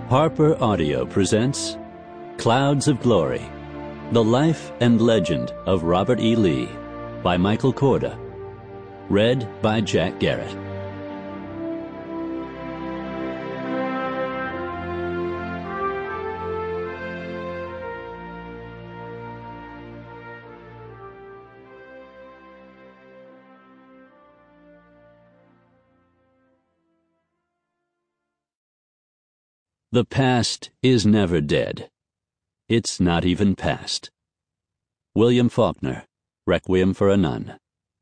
Harper Audio presents Clouds of Glory, The Life and Legend of Robert E. Lee by Michael Korda. Read by Jack Garrett. The past is never dead. It's not even past. William Faulkner, Requiem for a Nun.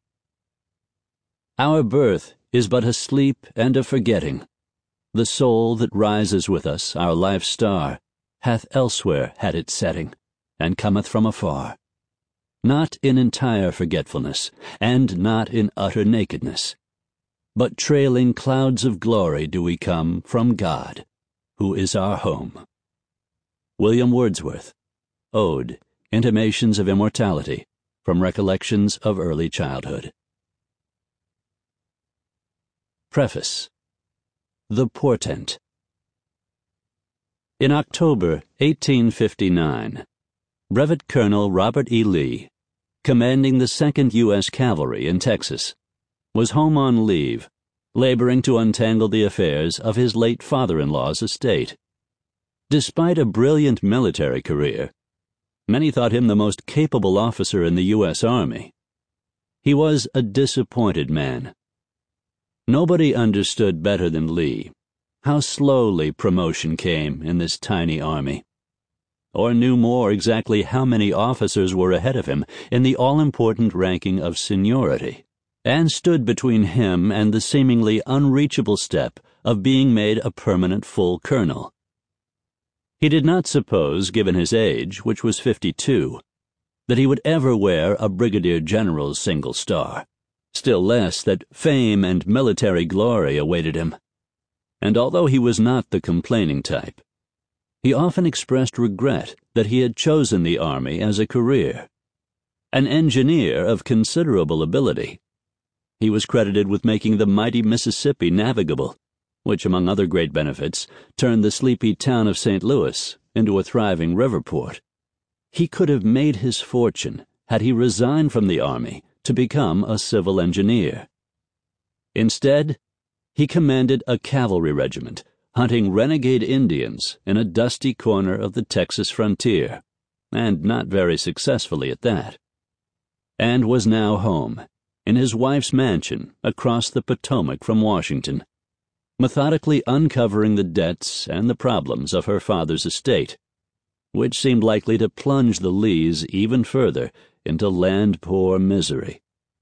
Our birth is but a sleep and a forgetting. The soul that rises with us, our life's star, hath elsewhere had its setting, and cometh from afar. Not in entire forgetfulness, and not in utter nakedness, but trailing clouds of glory do we come from God, who is our home. William Wordsworth, Ode, Intimations of Immortality, from Recollections of Early Childhood. Preface. The Portent. In October 1859, Brevet Colonel Robert E. Lee, commanding the 2nd U.S. Cavalry in Texas, was home on leave, laboring to untangle the affairs of his late father-in-law's estate. Despite a brilliant military career, many thought him the most capable officer in the U.S. Army. He was a disappointed man. Nobody understood better than Lee how slowly promotion came in this tiny army, or knew more exactly how many officers were ahead of him in the all-important ranking of seniority, and stood between him and the seemingly unreachable step of being made a permanent full colonel. He did not suppose, given his age, which was 52, that he would ever wear a brigadier general's single star, still less that fame and military glory awaited him. And although he was not the complaining type, he often expressed regret that he had chosen the Army as a career. An engineer of considerable ability, he was credited with making the mighty Mississippi navigable, which, among other great benefits, turned the sleepy town of St. Louis into a thriving river port. He could have made his fortune had he resigned from the Army to become a civil engineer. Instead, he commanded a cavalry regiment hunting renegade Indians in a dusty corner of the Texas frontier, and not very successfully at that, and was now home in his wife's mansion across the Potomac from Washington, methodically uncovering the debts and the problems of her father's estate, which seemed likely to plunge the Lees even further into land-poor misery.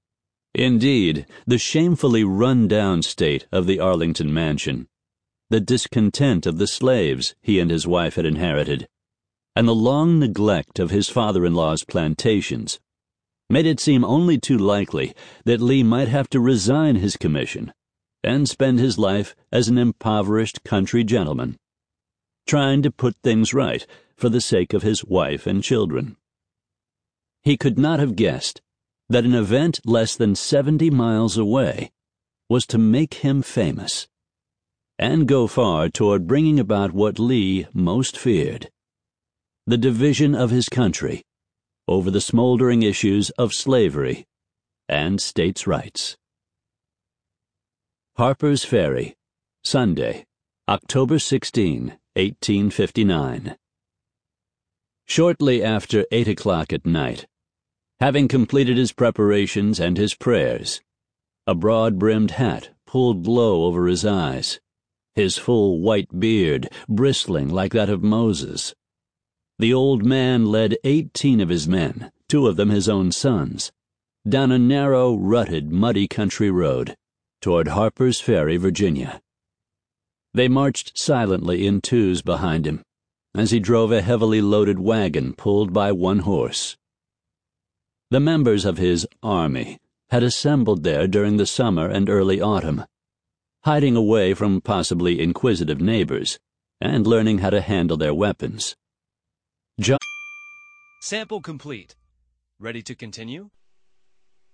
Indeed, the shamefully run-down state of the Arlington mansion, the discontent of the slaves he and his wife had inherited, and the long neglect of his father-in-law's plantations made it seem only too likely that Lee might have to resign his commission and spend his life as an impoverished country gentleman, trying to put things right for the sake of his wife and children. He could not have guessed that an event less than 70 miles away was to make him famous, and go far toward bringing about what Lee most feared: the division of his country over the smoldering issues of slavery and states' rights. Harper's Ferry, Sunday, October 16, 1859. Shortly after 8 o'clock at night, having completed his preparations and his prayers, a broad-brimmed hat pulled low over his eyes, his full white beard bristling like that of Moses, the old man led 18 of his men, 2 of them his own sons, down a narrow, rutted, muddy country road toward Harper's Ferry, Virginia. They marched silently in twos behind him as he drove a heavily loaded wagon pulled by one horse. The members of his army had assembled there during the summer and early autumn, hiding away from possibly inquisitive neighbors and learning how to handle their weapons. Sample complete. Ready to continue?